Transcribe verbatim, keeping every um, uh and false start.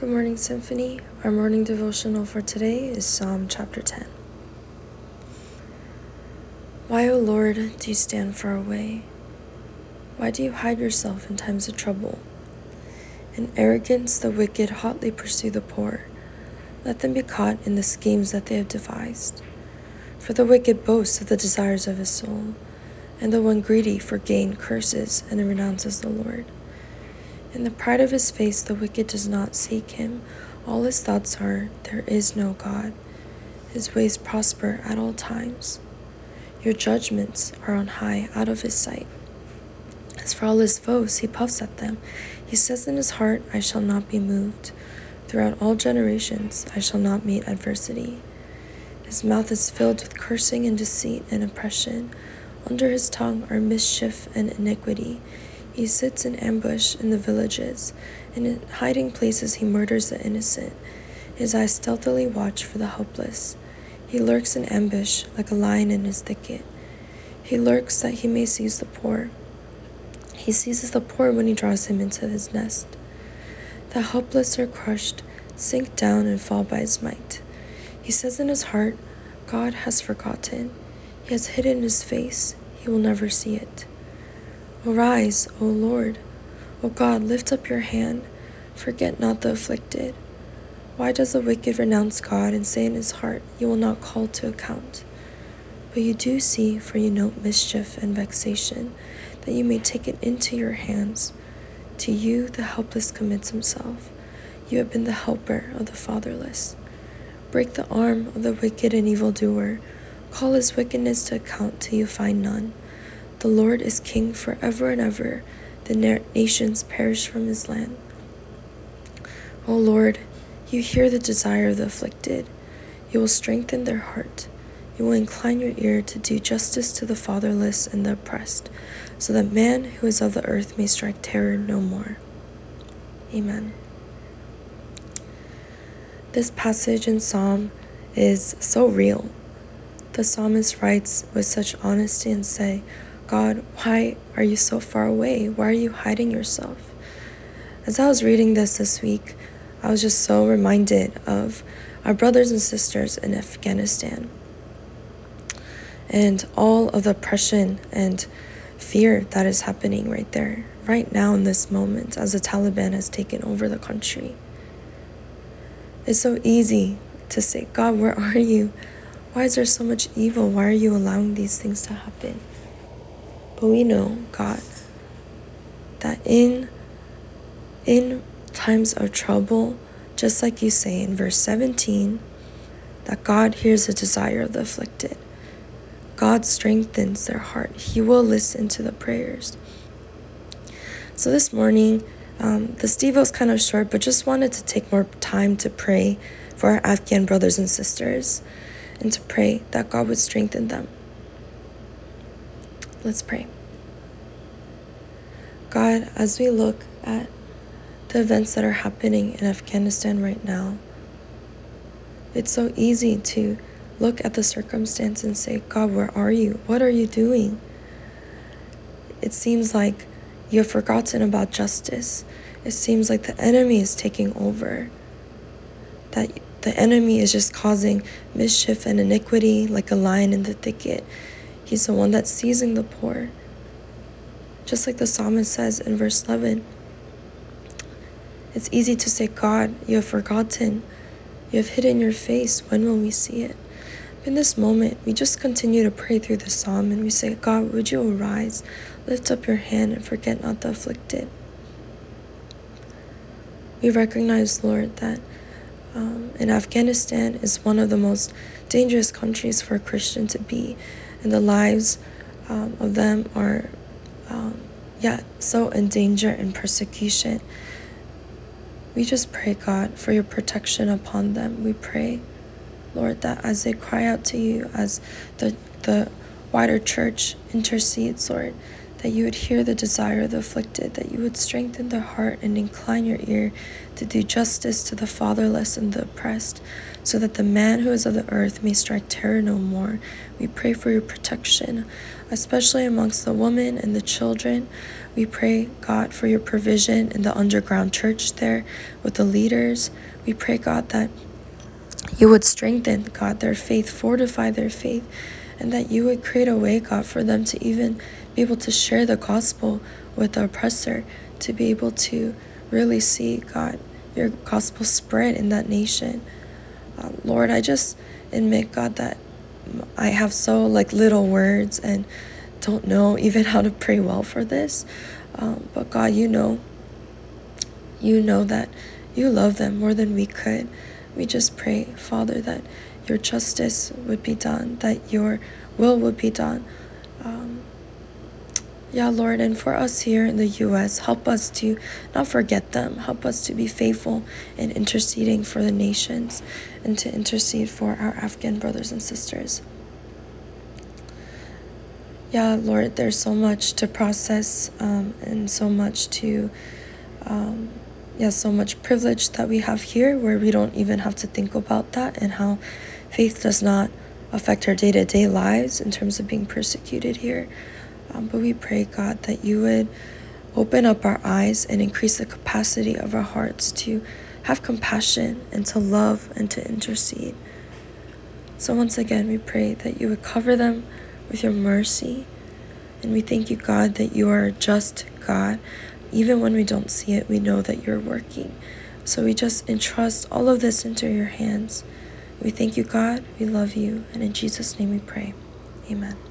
Good morning, Symphony. Our morning devotional for today is Psalm chapter ten. Why, O Lord, do you stand far away? Why do you hide yourself in times of trouble? In arrogance, the wicked hotly pursue the poor. Let them be caught in the schemes that they have devised. For the wicked boasts of the desires of his soul, and the one greedy for gain curses and renounces the Lord. In the pride of his face, the wicked does not seek him. All his thoughts are, there is no God. His ways prosper at all times. Your judgments are on high, out of his sight. As for all his foes, he puffs at them. He says in his heart, I shall not be moved. Throughout all generations, I shall not meet adversity. His mouth is filled with cursing and deceit and oppression. Under his tongue are mischief and iniquity. He sits in ambush in the villages, and in hiding places he murders the innocent. His eyes stealthily watch for the helpless. He lurks in ambush like a lion in his thicket. He lurks that he may seize the poor. He seizes the poor when he draws him into his nest. The helpless are crushed, sink down and fall by his might. He says in his heart, God has forgotten. He has hidden his face. He will never see it. Arise, O Lord. O God, lift up your hand. Forget not the afflicted. Why does the wicked renounce God and say in his heart, you will not call to account? But you do see, for you know mischief and vexation, that you may take it into your hands. To you the helpless commits himself. You have been the helper of the fatherless. Break the arm of the wicked and evildoer. Call his wickedness to account till you find none. The Lord is king forever and ever. The na- nations perish from his land. O Lord, you hear the desire of the afflicted. You will strengthen their heart. You will incline your ear to do justice to the fatherless and the oppressed, so that man who is of the earth may strike terror no more. Amen. This passage in Psalm is so real. The psalmist writes with such honesty and say, God, why are you so far away? Why are you hiding yourself? As I was reading this this week, I was just so reminded of our brothers and sisters in Afghanistan and all of the oppression and fear that is happening right there, right now in this moment, as the Taliban has taken over the country. It's so easy to say, God, where are you? Why is there so much evil? Why are you allowing these things to happen? But we know, God, that in in times of trouble, just like you say in verse seventeen, that God hears the desire of the afflicted. God strengthens their heart. He will listen to the prayers. So this morning, um, the Devo is kind of short, but just wanted to take more time to pray for our Afghan brothers and sisters and to pray that God would strengthen them. Let's pray. God, as we look at the events that are happening in Afghanistan right now, it's so easy to look at the circumstance and say, God, where are you? What are you doing? It seems like you have forgotten about justice. It seems like the enemy is taking over, that the enemy is just causing mischief and iniquity like a lion in the thicket. He's the one that's seizing the poor. Just like the psalmist says in verse eleven, it's easy to say, God, you have forgotten. You have hidden your face. When will we see it? In this moment, we just continue to pray through the psalm and we say, God, would you arise, lift up your hand and forget not the afflicted. We recognize, Lord, that um, in Afghanistan is one of the most dangerous countries for a Christian to be, and the lives um, of them are um, yeah, so in danger and persecution. We just pray, God, for your protection upon them. We pray, Lord, that as they cry out to you, as the the wider church intercedes, Lord, that you would hear the desire of the afflicted, that you would strengthen their heart and incline your ear to do justice to the fatherless and the oppressed, so that the man who is of the earth may strike terror no more. We pray for your protection, especially amongst the women and the children. We pray, God, for your provision in the underground church there with the leaders. We pray, God, that you would strengthen, God, their faith, fortify their faith, and that you would create a way, God, for them to even be able to share the gospel with the oppressor, to be able to really see, God, your gospel spread in that nation. Uh, Lord, I just admit, God, that I have so like little words and don't know even how to pray well for this. Um, but God, you know, you know that you love them more than we could. We just pray, Father, that your justice would be done, that your will would be done. Um, yeah, Lord, and for us here in the U S, help us to not forget them. Help us to be faithful in interceding for the nations and to intercede for our Afghan brothers and sisters. Yeah, Lord, there's so much to process um, and so much to, um, yeah, so much privilege that we have here where we don't even have to think about that, and how faith does not affect our day-to-day lives in terms of being persecuted here. Um, but we pray, God, that you would open up our eyes and increase the capacity of our hearts to have compassion and to love and to intercede. So once again, we pray that you would cover them with your mercy. And we thank you, God, that you are a just God. Even when we don't see it, we know that you're working. So we just entrust all of this into your hands. We thank you, God. We love you. And in Jesus' name we pray. Amen.